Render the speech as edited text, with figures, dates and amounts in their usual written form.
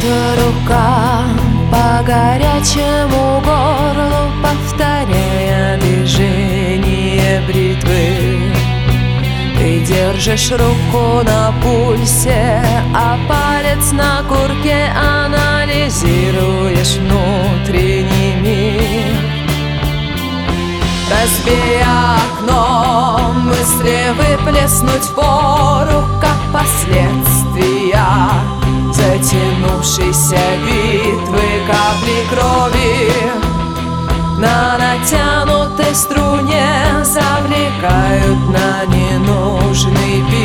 рука по горячему горлу, повторяя движение бритвы. Ты держишь руку на пульсе, а палец на курке, анализируешь внутренний мир. Разбей окно, мысли выплеснуть впору, как последствия затянувшейся битвы. Капли крови на натянутой струне завлекают на ненужный бит.